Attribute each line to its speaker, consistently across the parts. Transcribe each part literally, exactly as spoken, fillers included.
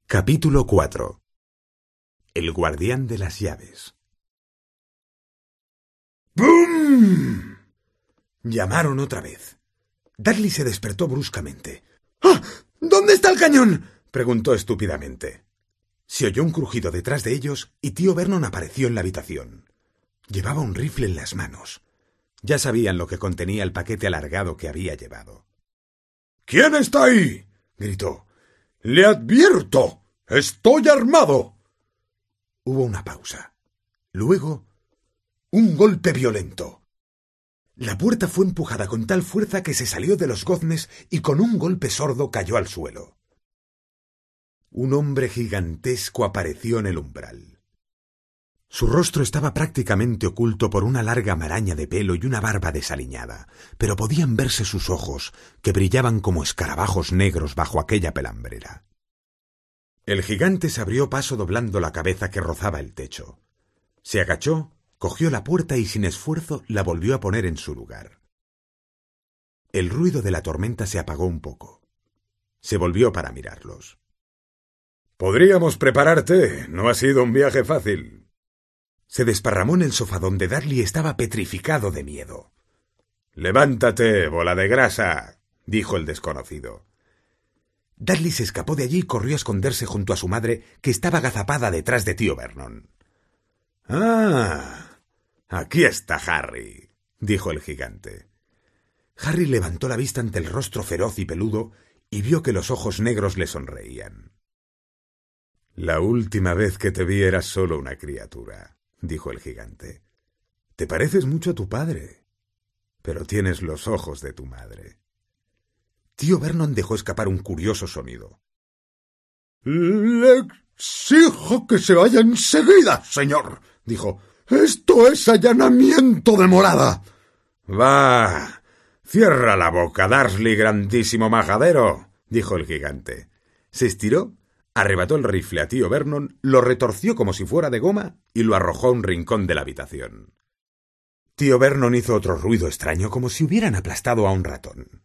Speaker 1: Capítulo cuatro. El guardián de las llaves. ¡Bum! Llamaron otra vez. Dudley se despertó bruscamente. ¡Ah! ¿Dónde está el cañón?, preguntó estúpidamente. Se oyó un crujido detrás de ellos y tío Vernon apareció en la habitación. Llevaba un rifle en las manos. Ya sabían lo que contenía el paquete alargado que había llevado.
Speaker 2: ¿Quién está ahí?, gritó. ¡Le advierto! ¡Estoy armado!
Speaker 1: Hubo una pausa. Luego, un golpe violento. La puerta fue empujada con tal fuerza que se salió de los goznes y con un golpe sordo cayó al suelo. Un hombre gigantesco apareció en el umbral. Su rostro estaba prácticamente oculto por una larga maraña de pelo y una barba desaliñada, pero podían verse sus ojos, que brillaban como escarabajos negros bajo aquella pelambrera. El gigante se abrió paso doblando la cabeza que rozaba el techo. Se agachó, cogió la puerta y sin esfuerzo la volvió a poner en su lugar. El ruido de la tormenta se apagó un poco. Se volvió para mirarlos.
Speaker 2: «Podríamos prepararte. No ha sido un viaje fácil».
Speaker 1: Se desparramó en el sofá donde Dudley estaba petrificado de miedo.
Speaker 2: «Levántate, bola de grasa», dijo el desconocido.
Speaker 1: Dudley se escapó de allí y corrió a esconderse junto a su madre, que estaba agazapada detrás de tío Vernon.
Speaker 2: «Ah, aquí está Harry», dijo el gigante.
Speaker 1: Harry levantó la vista ante el rostro feroz y peludo y vio que los ojos negros le sonreían.
Speaker 2: «La última vez que te vi eras solo una criatura», dijo el gigante. «Te pareces mucho a tu padre, pero tienes los ojos de tu madre».
Speaker 1: Tío Vernon dejó escapar un curioso sonido.
Speaker 2: «Le exijo que se vaya enseguida, señor», dijo. «Esto es allanamiento de morada». «Va, cierra la boca, Dursley, grandísimo majadero», dijo el gigante.
Speaker 1: Se estiró, arrebató el rifle a tío Vernon, lo retorció como si fuera de goma y lo arrojó a un rincón de la habitación. Tío Vernon hizo otro ruido extraño, como si hubieran aplastado a un ratón.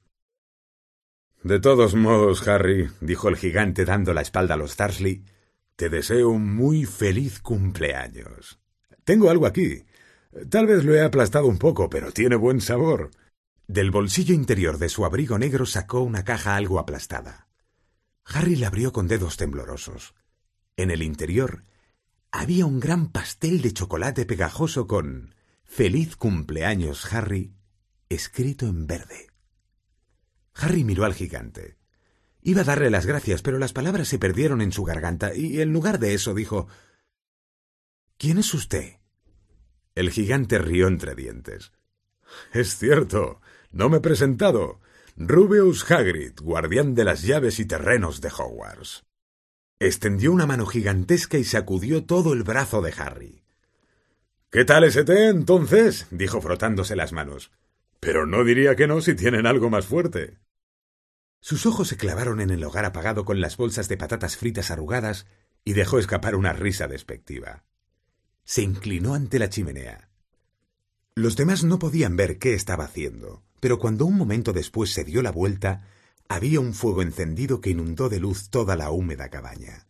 Speaker 2: «De todos modos, Harry», dijo el gigante dando la espalda a los Dursley, «te deseo un muy feliz cumpleaños. Tengo algo aquí. Tal vez lo he aplastado un poco, pero tiene buen sabor».
Speaker 1: Del bolsillo interior de su abrigo negro sacó una caja algo aplastada. Harry la abrió con dedos temblorosos. En el interior había un gran pastel de chocolate pegajoso con «Feliz cumpleaños, Harry», escrito en verde. Harry miró al gigante. Iba a darle las gracias, pero las palabras se perdieron en su garganta, y en lugar de eso dijo: «¿Quién es usted?».
Speaker 2: El gigante rió entre dientes. «Es cierto, no me he presentado. Rubeus Hagrid, guardián de las llaves y terrenos de Hogwarts».
Speaker 1: Extendió una mano gigantesca y sacudió todo el brazo de Harry.
Speaker 2: «¿Qué tal ese té, entonces?», dijo frotándose las manos. «Pero no diría que no si tienen algo más fuerte».
Speaker 1: Sus ojos se clavaron en el hogar apagado con las bolsas de patatas fritas arrugadas y dejó escapar una risa despectiva. Se inclinó ante la chimenea. Los demás no podían ver qué estaba haciendo, pero cuando un momento después se dio la vuelta, había un fuego encendido que inundó de luz toda la húmeda cabaña.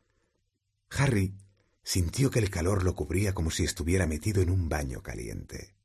Speaker 1: Harry sintió que el calor lo cubría como si estuviera metido en un baño caliente.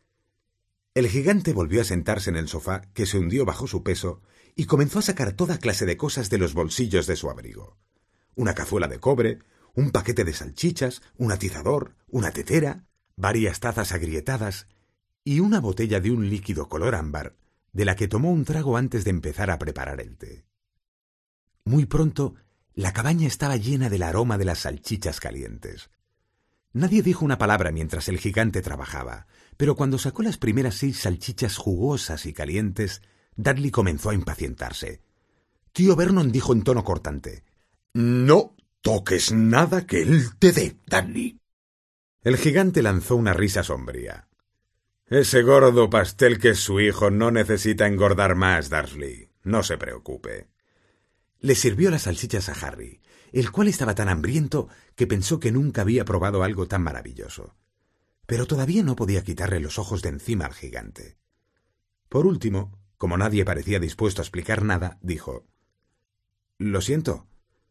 Speaker 1: El gigante volvió a sentarse en el sofá, que se hundió bajo su peso, y comenzó a sacar toda clase de cosas de los bolsillos de su abrigo. Una cazuela de cobre, un paquete de salchichas, un atizador, una tetera, varias tazas agrietadas y una botella de un líquido color ámbar, de la que tomó un trago antes de empezar a preparar el té. Muy pronto, la cabaña estaba llena del aroma de las salchichas calientes. Nadie dijo una palabra mientras el gigante trabajaba, pero cuando sacó las primeras seis salchichas jugosas y calientes, Dudley comenzó a impacientarse. Tío Vernon dijo en tono cortante:
Speaker 2: «No toques nada que él te dé, Dudley».
Speaker 1: El gigante lanzó una risa sombría.
Speaker 2: «Ese gordo pastel que es su hijo no necesita engordar más, Dursley. No se preocupe».
Speaker 1: Le sirvió las salchichas a Harry, el cual estaba tan hambriento que pensó que nunca había probado algo tan maravilloso. Pero todavía no podía quitarle los ojos de encima al gigante. Por último, como nadie parecía dispuesto a explicar nada, dijo: «Lo siento,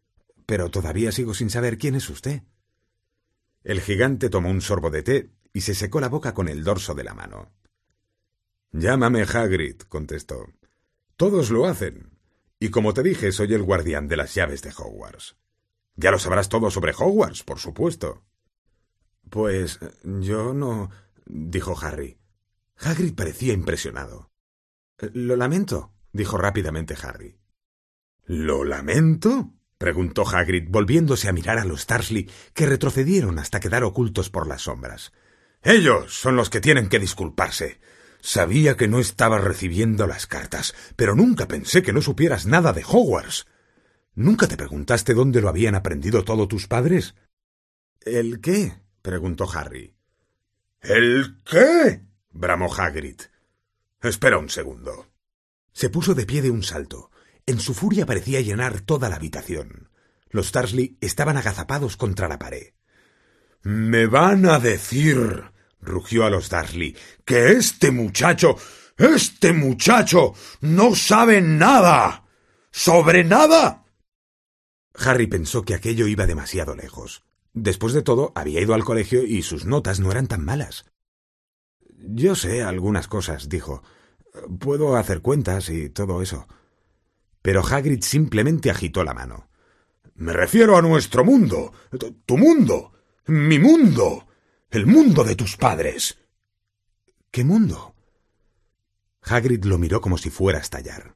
Speaker 1: pero todavía sigo sin saber quién es usted. El gigante tomó un sorbo de té y se secó la boca con el dorso de la mano. «Llámame Hagrid», contestó. «Todos lo hacen. Y como te dije, soy el guardián de las llaves de Hogwarts. Ya lo sabrás todo sobre Hogwarts, por supuesto». «Pues yo no», dijo Harry. Hagrid parecía impresionado. «Lo lamento», dijo rápidamente Harry. «¿Lo lamento?», preguntó Hagrid, volviéndose a mirar a los Dursley, que retrocedieron hasta quedar ocultos por las sombras. «Ellos son los que tienen que disculparse. Sabía que no estabas recibiendo las cartas, pero nunca pensé que no supieras nada de Hogwarts. ¿Nunca te preguntaste dónde lo habían aprendido todos tus padres?» «¿El qué?», preguntó Harry. «¿El qué?», bramó Hagrid. «Espera un segundo». Se puso de pie de un salto. En su furia parecía llenar toda la habitación. Los Dursley estaban agazapados contra la pared. «Me van a decir», rugió a los Dursley, «que este muchacho, este muchacho, no sabe nada. ¿Sobre nada?» Harry pensó que aquello iba demasiado lejos. Después de todo, había ido al colegio y sus notas no eran tan malas. «Yo sé algunas cosas», dijo. «Puedo hacer cuentas y todo eso». Pero Hagrid simplemente agitó la mano. «Me refiero a nuestro mundo, tu mundo, mi mundo, el mundo de tus padres». «¿Qué mundo?». Hagrid lo miró como si fuera a estallar.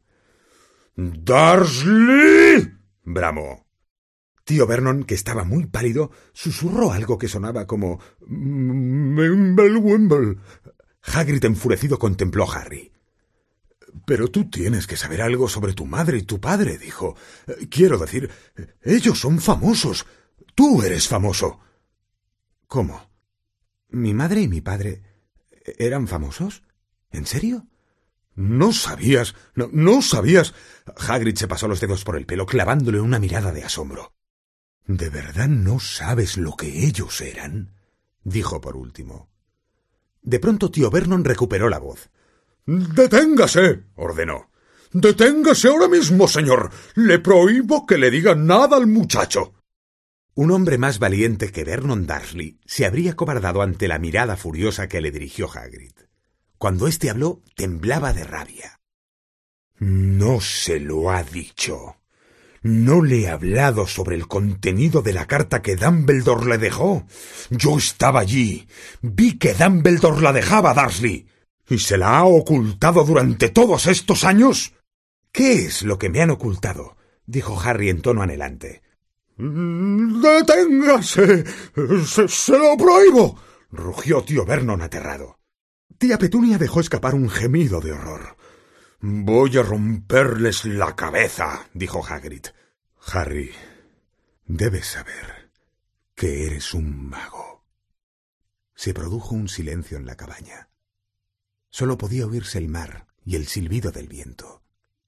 Speaker 1: «¡Dursley!», bramó. Tío Vernon, que estaba muy pálido, susurró algo que sonaba como «Mimblewimble». Hagrid, enfurecido, contempló a Harry. «Pero tú tienes que saber algo sobre tu madre y tu padre», dijo. «Quiero decir, ellos son famosos. Tú eres famoso». «¿Cómo? ¿Mi madre y mi padre eran famosos? ¿En serio?» «¿No sabías? ¿No, no sabías?» Hagrid se pasó los dedos por el pelo, clavándole una mirada de asombro. «¿De verdad no sabes lo que ellos eran?», dijo por último. De pronto tío Vernon recuperó la voz. «¡Deténgase!», ordenó. «Deténgase ahora mismo, señor. Le prohíbo que le diga nada al muchacho». Un hombre más valiente que Vernon Dursley se habría cobardado ante la mirada furiosa que le dirigió Hagrid. Cuando éste habló, temblaba de rabia. «No se lo ha dicho. No le he hablado sobre el contenido de la carta que Dumbledore le dejó. Yo estaba allí. Vi que Dumbledore la dejaba, Dursley. ¿Y se la ha ocultado durante todos estos años?» «¿Qué es lo que me han ocultado?», dijo Harry en tono anhelante. «¡Deténgase! ¡Se, se lo prohíbo!», rugió tío Vernon aterrado. Tía Petunia dejó escapar un gemido de horror. «Voy a romperles la cabeza», dijo Hagrid. «Harry, debes saber que eres un mago». Se produjo un silencio en la cabaña. Solo podía oírse el mar y el silbido del viento.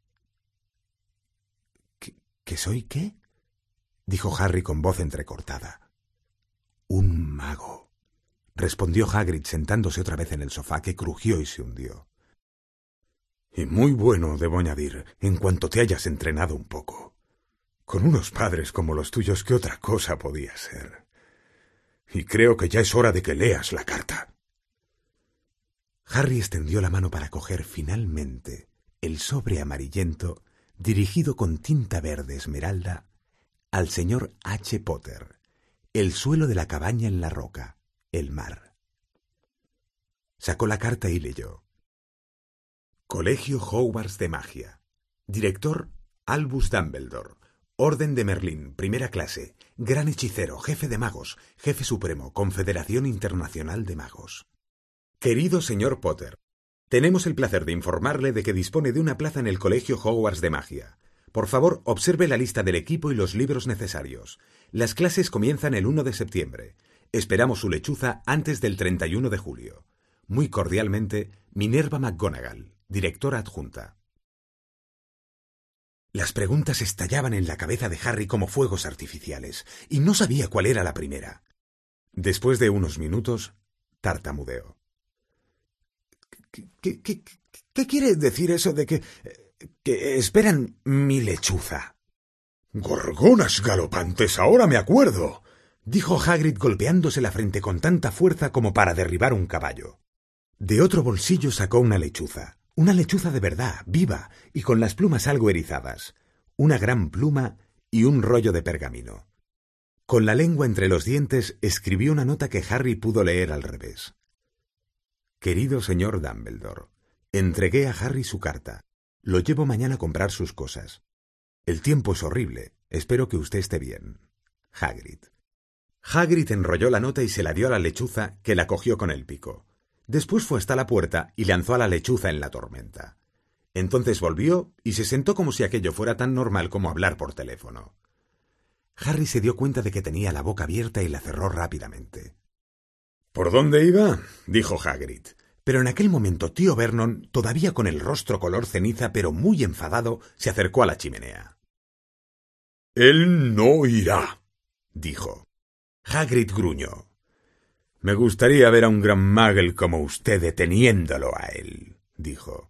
Speaker 1: ¿Qué, qué soy qué?, dijo Harry con voz entrecortada. «Un mago», respondió Hagrid sentándose otra vez en el sofá, que crujió y se hundió. «Y muy bueno, debo añadir, en cuanto te hayas entrenado un poco. Con unos padres como los tuyos, ¿qué otra cosa podía ser? Y creo que ya es hora de que leas la carta». Harry extendió la mano para coger finalmente el sobre amarillento dirigido con tinta verde esmeralda al señor H. Potter, el suelo de la cabaña en la roca, el mar. Sacó la carta y leyó. Colegio Hogwarts de Magia. Director Albus Dumbledore. Orden de Merlín, primera clase. Gran hechicero, jefe de magos, jefe supremo, Confederación Internacional de Magos. Querido señor Potter, tenemos el placer de informarle de que dispone de una plaza en el Colegio Hogwarts de Magia. Por favor, observe la lista del equipo y los libros necesarios. Las clases comienzan el uno de septiembre. Esperamos su lechuza antes del treinta y uno de julio. Muy cordialmente, Minerva McGonagall, directora adjunta. Las preguntas estallaban en la cabeza de Harry como fuegos artificiales, y no sabía cuál era la primera. Después de unos minutos, tartamudeó. ¿Qué, qué, qué, qué quiere decir eso de que... que esperan mi lechuza?
Speaker 2: Gorgonas galopantes, ahora me acuerdo, dijo Hagrid golpeándose la frente con tanta fuerza como para derribar un caballo. De otro bolsillo sacó una lechuza, una lechuza de verdad, viva, y con las plumas algo erizadas, una gran pluma y un rollo de pergamino. Con la lengua entre los dientes escribió una nota que Harry pudo leer al revés. Querido señor Dumbledore, entregué a Harry su carta. Lo llevo mañana a comprar sus cosas. El tiempo es horrible. Espero que usted esté bien. Hagrid. Hagrid enrolló la nota y se la dio a la lechuza, que la cogió con el pico. Después fue hasta la puerta y lanzó a la lechuza en la tormenta. Entonces volvió y se sentó como si aquello fuera tan normal como hablar por teléfono. Harry se dio cuenta de que tenía la boca abierta y la cerró rápidamente.
Speaker 1: ¿Por dónde iba?, dijo Hagrid.
Speaker 2: Pero en aquel momento tío Vernon, todavía con el rostro color ceniza pero muy enfadado, se acercó a la chimenea.
Speaker 1: «Él no irá», dijo.
Speaker 2: Hagrid gruñó.
Speaker 1: «Me gustaría ver a un gran Muggle como usted deteniéndolo a él», dijo.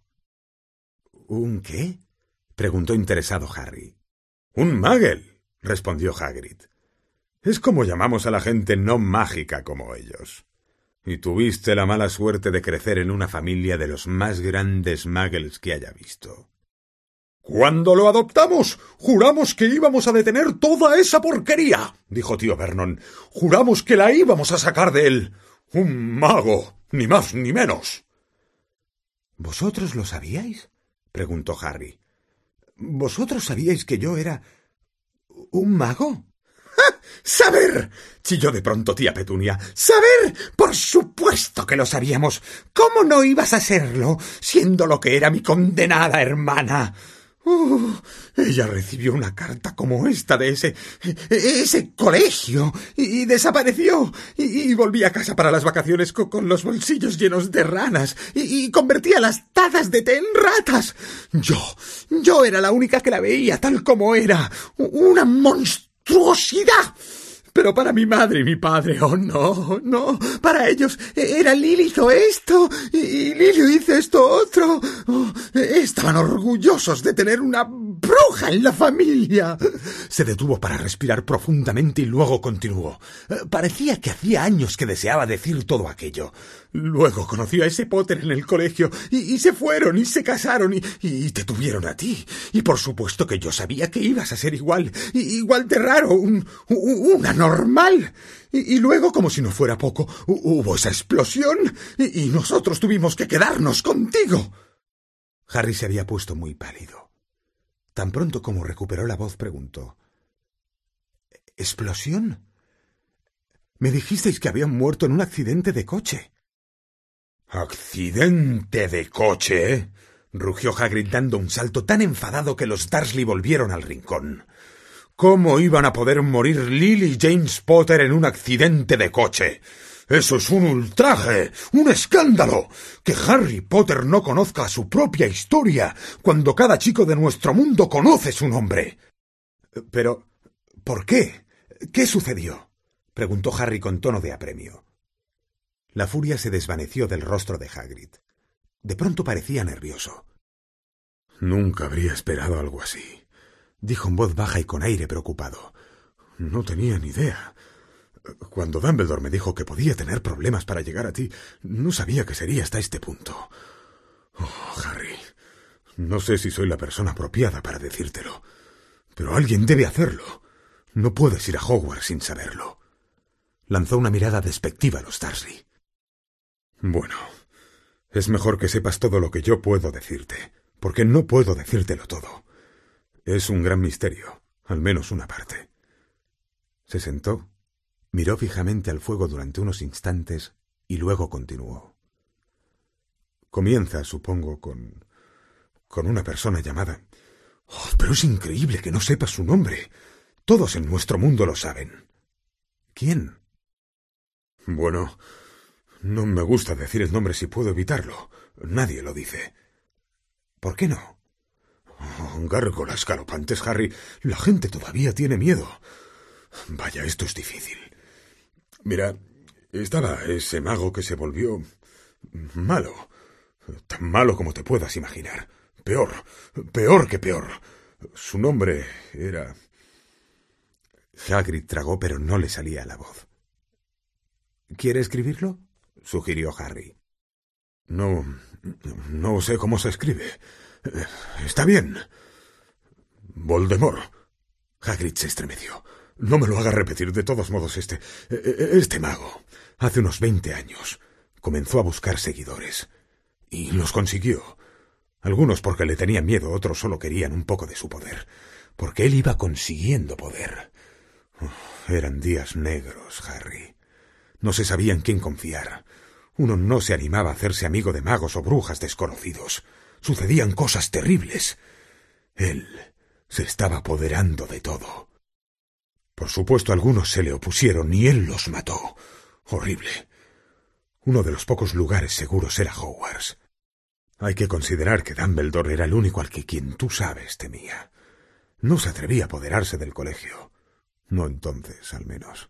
Speaker 2: ¿Un qué?, preguntó interesado Harry.
Speaker 1: «Un Muggle», respondió Hagrid. «Es como llamamos a la gente no mágica como ellos. Y tuviste la mala suerte de crecer en una familia de los más grandes Muggles que haya visto».
Speaker 2: «Cuando lo adoptamos, juramos que íbamos a detener toda esa porquería», dijo tío Vernon. «Juramos que la íbamos a sacar de él. Un mago, ni más ni menos». ¿Vosotros lo sabíais?, preguntó Harry. ¿Vosotros sabíais que yo era un mago? ¡Ja! ¡Saber!, chilló de pronto tía Petunia. ¡Saber! ¡Por supuesto que lo sabíamos! ¿Cómo no ibas a serlo, siendo lo que era mi condenada hermana? Uh, ella recibió una carta como esta de ese... ese colegio y, y desapareció y, y volví a casa para las vacaciones con, con los bolsillos llenos de ranas y, y convertía las tazas de té en ratas. Yo, yo era la única que la veía tal como era, una monstruosidad. Pero para mi madre y mi padre, oh no, no, para ellos era Lily hizo esto y Lily hizo esto otro. Oh, estaban orgullosos de tener una bruja en la familia. Se detuvo para respirar profundamente y luego continuó. Parecía que hacía años que deseaba decir todo aquello. Luego conoció a ese Potter en el colegio y, y se fueron y se casaron y, y te tuvieron a ti. Y por supuesto que yo sabía que ibas a ser igual, igual de raro, un, una normal. Y, y luego, como si no fuera poco, hubo esa explosión y, y nosotros tuvimos que quedarnos contigo. Harry se había puesto muy pálido. Tan pronto como recuperó la voz, preguntó. ¿Explosión? Me dijisteis que habían muerto en un accidente de coche.
Speaker 1: «¿Accidente de coche?»,
Speaker 2: rugió Hagrid dando un salto tan enfadado que los Dursley volvieron al rincón.
Speaker 1: «¿Cómo iban a poder morir Lily y James Potter en un accidente de coche? Eso es un ultraje, un escándalo. Que Harry Potter no conozca su propia historia, cuando cada chico de nuestro mundo conoce su nombre».
Speaker 2: «Pero, ¿por qué? ¿Qué sucedió?», preguntó Harry con tono de apremio. La furia se desvaneció del rostro de Hagrid. De pronto parecía nervioso.
Speaker 1: «Nunca habría esperado algo así», dijo en voz baja y con aire preocupado. «No tenía ni idea. Cuando Dumbledore me dijo que podía tener problemas para llegar a ti, no sabía que sería hasta este punto. Oh, Harry, no sé si soy la persona apropiada para decírtelo, pero alguien debe hacerlo. No puedes ir a Hogwarts sin saberlo».
Speaker 2: Lanzó una mirada despectiva a los Dursley.
Speaker 1: «Bueno, es mejor que sepas todo lo que yo puedo decirte, porque no puedo decírtelo todo. Es un gran misterio, al menos una parte».
Speaker 2: Se sentó, miró fijamente al fuego durante unos instantes y luego continuó.
Speaker 1: «Comienza, supongo, con... con una persona llamada...
Speaker 2: Oh, pero es increíble que no sepas su nombre. Todos en nuestro mundo lo saben». «¿Quién?».
Speaker 1: «Bueno, no me gusta decir el nombre si puedo evitarlo. Nadie lo dice».
Speaker 2: «¿Por qué no?».
Speaker 1: Oh, gárgolas galopantes, Harry. La gente todavía tiene miedo. Vaya, esto es difícil. Mira, estaba ese mago que se volvió malo. Tan malo como te puedas imaginar. Peor, peor que peor. Su nombre era... Hagrid tragó, pero no le salía la voz. —¿Quiere escribirlo? —sugirió Harry.
Speaker 2: No... no sé cómo se escribe. Está bien. Voldemort.
Speaker 1: Hagrid se estremeció.
Speaker 2: No me lo haga repetir. De todos modos, este... este mago,
Speaker 1: hace unos veinte años, comenzó a buscar seguidores. Y los consiguió. Algunos porque le tenían miedo, otros solo querían un poco de su poder. Porque él iba consiguiendo poder. Oh, eran días negros, Harry. No se sabía en quién confiar. Uno no se animaba a hacerse amigo de magos o brujas desconocidos. Sucedían cosas terribles. Él se estaba apoderando de todo. Por supuesto, algunos se le opusieron y él los mató. Horrible. Uno de los pocos lugares seguros era Hogwarts. Hay que considerar que Dumbledore era el único al que quien tú sabes temía. No se atrevía a apoderarse del colegio. No entonces, al menos.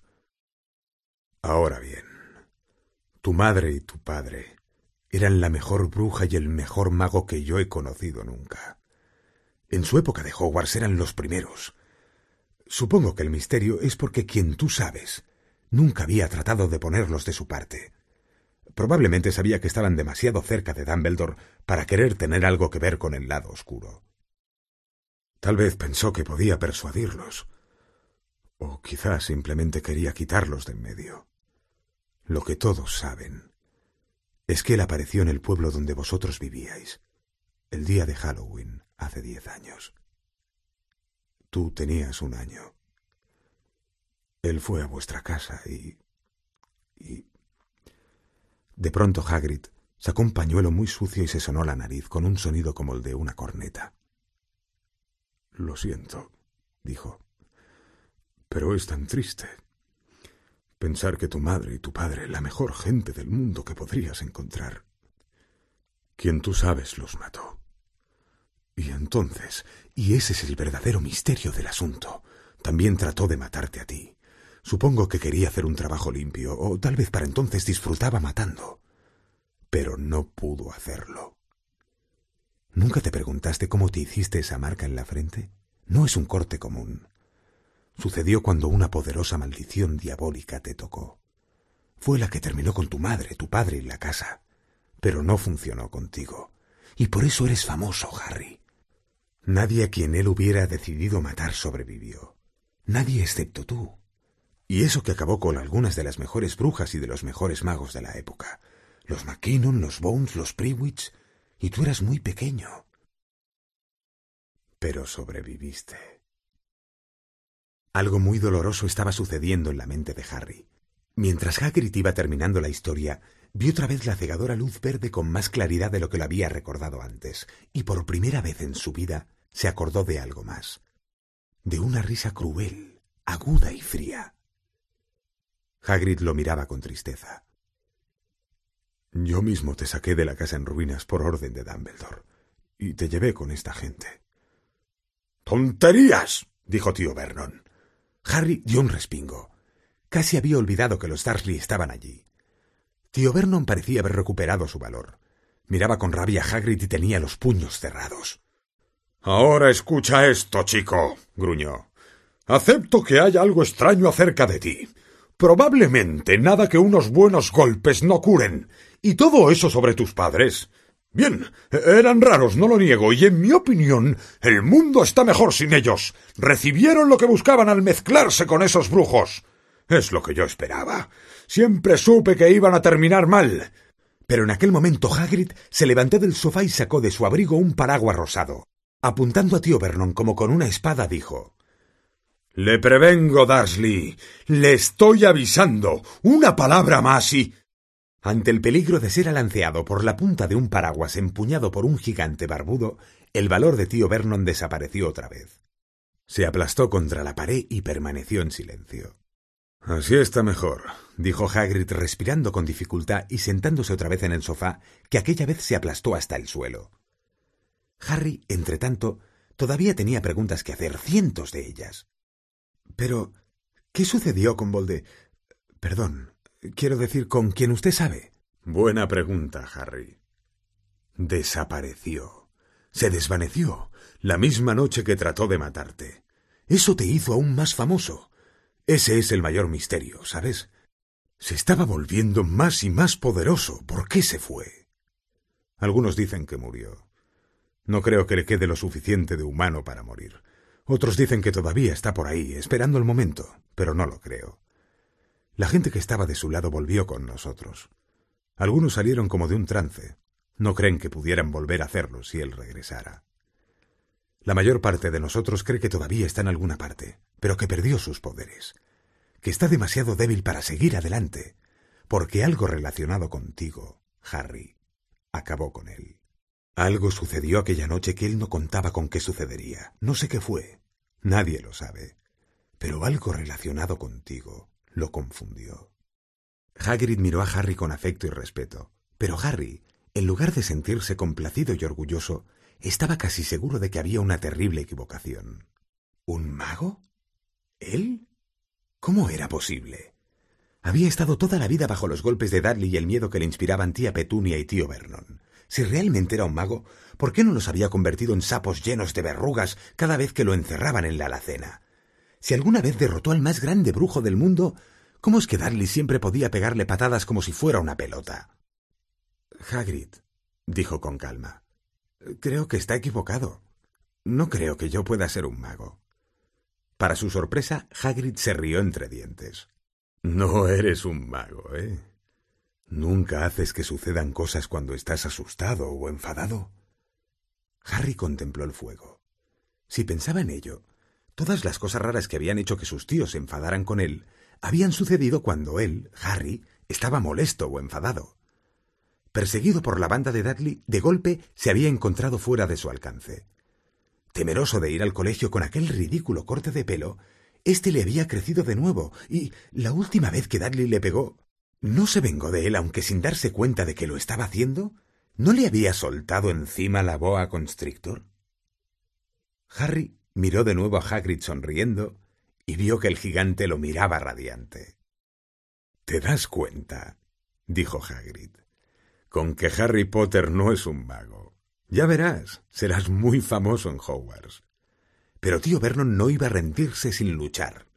Speaker 1: Ahora bien, tu madre y tu padre eran la mejor bruja y el mejor mago que yo he conocido nunca. En su época de Hogwarts eran los primeros. Supongo que el misterio es porque quien tú sabes nunca había tratado de ponerlos de su parte. Probablemente sabía que estaban demasiado cerca de Dumbledore para querer tener algo que ver con el lado oscuro. Tal vez pensó que podía persuadirlos. O quizás simplemente quería quitarlos de en medio. Lo que todos saben es que él apareció en el pueblo donde vosotros vivíais, el día de Halloween, hace diez años. Tú tenías un año. Él fue a vuestra casa y... y... De pronto Hagrid sacó un pañuelo muy sucio y se sonó la nariz con un sonido como el de una corneta. «Lo siento», dijo, «pero es tan triste. Pensar que tu madre y tu padre, la mejor gente del mundo que podrías encontrar, quien tú sabes los mató. Y entonces, y ese es el verdadero misterio del asunto, también trató de matarte a ti. Supongo que quería hacer un trabajo limpio, o tal vez para entonces disfrutaba matando. Pero no pudo hacerlo. ¿Nunca te preguntaste cómo te hiciste esa marca en la frente? No es un corte común. Sucedió cuando una poderosa maldición diabólica te tocó. Fue la que terminó con tu madre, tu padre y la casa. Pero no funcionó contigo. Y por eso eres famoso, Harry. Nadie a quien él hubiera decidido matar sobrevivió. Nadie excepto tú. Y eso que acabó con algunas de las mejores brujas y de los mejores magos de la época. Los McKinnon, los Bones, los Priwitz. Y tú eras muy pequeño. Pero sobreviviste. Algo muy doloroso estaba sucediendo en la mente de Harry. Mientras Hagrid iba terminando la historia, vio otra vez la cegadora luz verde con más claridad de lo que lo había recordado antes, y por primera vez en su vida se acordó de algo más. De una risa cruel, aguda y fría. Hagrid lo miraba con tristeza. Yo mismo te saqué de la casa en ruinas por orden de Dumbledore, y te llevé con esta gente. —¡Tonterías! —dijo tío Vernon. Harry dio un respingo. Casi había olvidado que los Dursley estaban allí. Tío Vernon parecía haber recuperado su valor. Miraba con rabia a Hagrid y tenía los puños cerrados. —Ahora escucha esto, chico —gruñó—. Acepto que haya algo extraño acerca de ti. Probablemente nada que unos buenos golpes no curen. Y todo eso sobre tus padres. Bien, eran raros, no lo niego, y en mi opinión, el mundo está mejor sin ellos. Recibieron lo que buscaban al mezclarse con esos brujos. Es lo que yo esperaba. Siempre supe que iban a terminar mal. Pero en aquel momento Hagrid se levantó del sofá y sacó de su abrigo un paraguas rosado. Apuntando a tío Vernon como con una espada, dijo: «Le prevengo, Dursley. Le estoy avisando. Una palabra más y...» Ante el peligro de ser alanceado por la punta de un paraguas empuñado por un gigante barbudo, el valor de tío Vernon desapareció otra vez. Se aplastó contra la pared y permaneció en silencio. «Así está mejor», dijo Hagrid respirando con dificultad y sentándose otra vez en el sofá, que aquella vez se aplastó hasta el suelo. Harry, entretanto, todavía tenía preguntas que hacer, cientos de ellas. «Pero, ¿qué sucedió con Volde...? Perdón, quiero decir, con quien usted sabe?» «Buena pregunta, Harry. Desapareció. Se desvaneció la misma noche que trató de matarte. Eso te hizo aún más famoso. Ese es el mayor misterio, ¿sabes? Se estaba volviendo más y más poderoso. ¿Por qué se fue? Algunos dicen que murió. No creo que le quede lo suficiente de humano para morir. Otros dicen que todavía está por ahí, esperando el momento, pero no lo creo. La gente que estaba de su lado volvió con nosotros. Algunos salieron como de un trance. No creen que pudieran volver a hacerlo si él regresara. La mayor parte de nosotros cree que todavía está en alguna parte, pero que perdió sus poderes, que está demasiado débil para seguir adelante, porque algo relacionado contigo, Harry, acabó con él. Algo sucedió aquella noche que él no contaba con que sucedería. No sé qué fue, nadie lo sabe, pero algo relacionado contigo lo confundió. Hagrid miró a Harry con afecto y respeto, pero Harry, en lugar de sentirse complacido y orgulloso, estaba casi seguro de que había una terrible equivocación. ¿Un mago? ¿Él? ¿Cómo era posible? Había estado toda la vida bajo los golpes de Dudley y el miedo que le inspiraban tía Petunia y tío Vernon. Si realmente era un mago, ¿por qué no los había convertido en sapos llenos de verrugas cada vez que lo encerraban en la alacena? Si alguna vez derrotó al más grande brujo del mundo, ¿cómo es que Dudley siempre podía pegarle patadas como si fuera una pelota? Hagrid, dijo con calma, creo que está equivocado. No creo que yo pueda ser un mago. Para su sorpresa, Hagrid se rió entre dientes. No eres un mago, ¿eh? ¿Nunca haces que sucedan cosas cuando estás asustado o enfadado? Harry contempló el fuego. Si pensaba en ello, todas las cosas raras que habían hecho que sus tíos se enfadaran con él habían sucedido cuando él, Harry, estaba molesto o enfadado. Perseguido por la banda de Dudley, de golpe se había encontrado fuera de su alcance. Temeroso de ir al colegio con aquel ridículo corte de pelo, éste le había crecido de nuevo, y la última vez que Dudley le pegó, ¿no se vengó de él aunque sin darse cuenta de que lo estaba haciendo? ¿No le había soltado encima la boa constrictor? Harry miró de nuevo a Hagrid sonriendo y vio que el gigante lo miraba radiante. ¿Te das cuenta?, dijo Hagrid, con que Harry Potter no es un mago. Ya verás, serás muy famoso en Hogwarts. Pero tío Vernon no iba a rendirse sin luchar.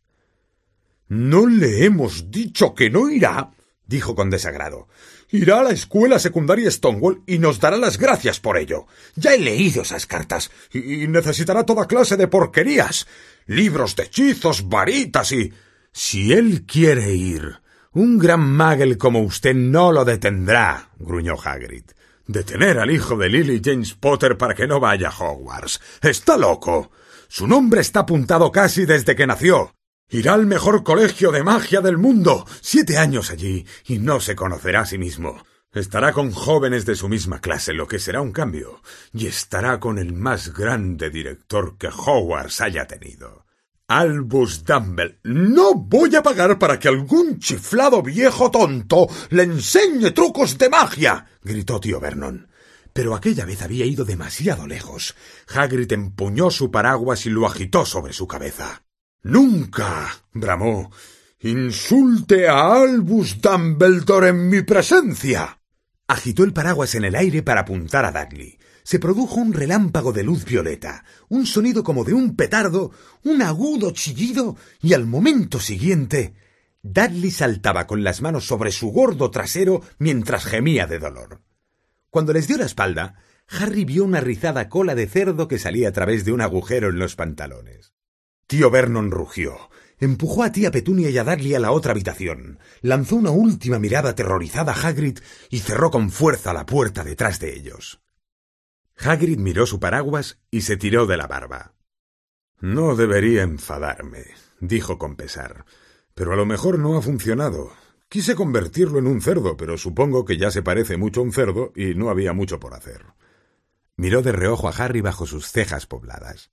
Speaker 1: «¿No le hemos dicho que no irá?», dijo con desagrado. «Irá a la escuela secundaria Stonewall y nos dará las gracias por ello. Ya he leído esas cartas y necesitará toda clase de porquerías. Libros de hechizos, varitas y... Si él quiere ir, un gran magel como usted no lo detendrá», gruñó Hagrid. «Detener al hijo de Lily James Potter para que no vaya a Hogwarts. Está loco. Su nombre está apuntado casi desde que nació. Irá al mejor colegio de magia del mundo. Siete años allí y no se conocerá a sí mismo. Estará con jóvenes de su misma clase, lo que será un cambio. Y estará con el más grande director que Hogwarts haya tenido. Albus Dumbledore. No voy a pagar para que algún chiflado viejo tonto le enseñe trucos de magia», gritó tío Vernon. Pero aquella vez había ido demasiado lejos. Hagrid empuñó su paraguas y lo agitó sobre su cabeza. «¡Nunca!», bramó. «Insulte a Albus Dumbledore en mi presencia». Agitó el paraguas en el aire para apuntar a Dudley. Se produjo un relámpago de luz violeta, un sonido como de un petardo, un agudo chillido, y al momento siguiente, Dudley saltaba con las manos sobre su gordo trasero mientras gemía de dolor. Cuando les dio la espalda, Harry vio una rizada cola de cerdo que salía a través de un agujero en los pantalones. Tío Vernon rugió, empujó a tía Petunia y a Dudley a la otra habitación, lanzó una última mirada aterrorizada a Hagrid y cerró con fuerza la puerta detrás de ellos. Hagrid miró su paraguas y se tiró de la barba. «No debería enfadarme», dijo con pesar, «pero a lo mejor no ha funcionado. Quise convertirlo en un cerdo, pero supongo que ya se parece mucho a un cerdo y no había mucho por hacer». Miró de reojo a Harry bajo sus cejas pobladas.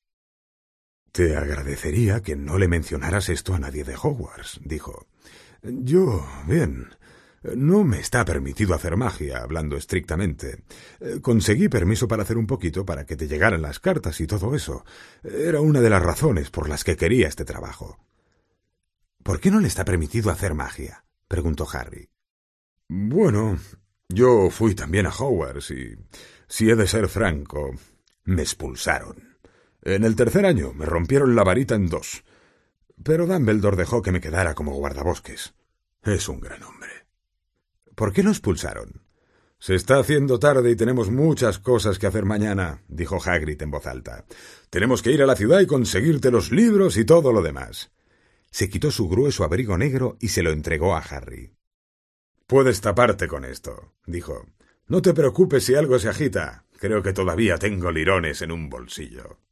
Speaker 1: «Te agradecería que no le mencionaras esto a nadie de Hogwarts», dijo. «Yo, bien, no me está permitido hacer magia, hablando estrictamente. Conseguí permiso para hacer un poquito para que te llegaran las cartas y todo eso. Era una de las razones por las que quería este trabajo». «¿Por qué no le está permitido hacer magia?», preguntó Harry. «Bueno, yo fui también a Hogwarts y, si he de ser franco, me expulsaron. En el tercer año me rompieron la varita en dos. Pero Dumbledore dejó que me quedara como guardabosques. Es un gran hombre. ¿Por qué lo expulsaron? Se está haciendo tarde y tenemos muchas cosas que hacer mañana, dijo Hagrid en voz alta. Tenemos que ir a la ciudad y conseguirte los libros y todo lo demás. Se quitó su grueso abrigo negro y se lo entregó a Harry. Puedes taparte con esto, dijo. No te preocupes si algo se agita. Creo que todavía tengo lirones en un bolsillo.